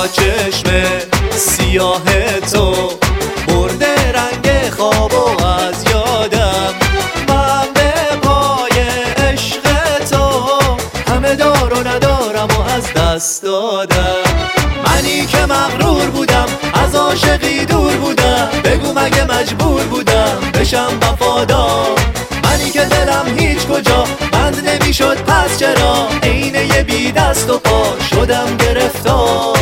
چرا چشم سیاه تو برده رنگ خوابو از یادم؟ من به پای عشق تو همه دار و ندارم و از دست دادم. منی که مغرور بودم از عاشقی دور بودم، بگو مگه مجبور بودم بشم وفادار؟ منی که دلم هیچ کجا بند نمیشد پس چرا عین یه بی دست و پا شدم گرفتار؟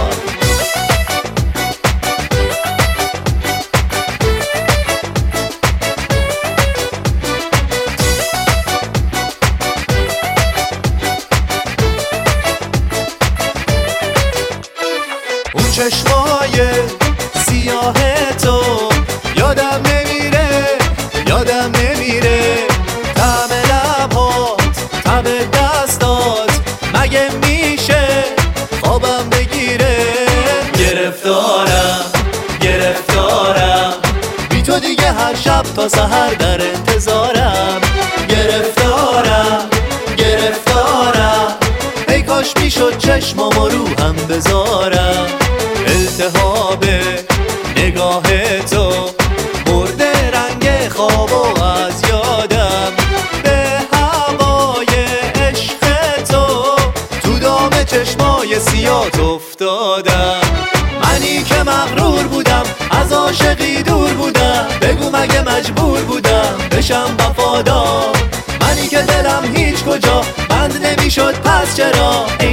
اون چشمای سیاه تو یادم نمیره، یادم نمیره. طعم لبات، طعم دستات، مگه میشه خوابم بگیره؟ گرفتارم، گرفتارم، بی تو دیگه هر شب تا سحر در انتظارم. گرفتارم، گرفتارم، ای کاش میشد چشمامو رو هم بذارم. التهاب نگاه تو برده رنگ خوابو از یادم، به هوای عشق تو دام چشمای سیاه افتادم. منی که مغرور بودم از عاشقی دور بودم، بگو مگه مجبور بودم بشم وفادار؟ منی که دلم هیچ کجا بند نمیشد پس چرا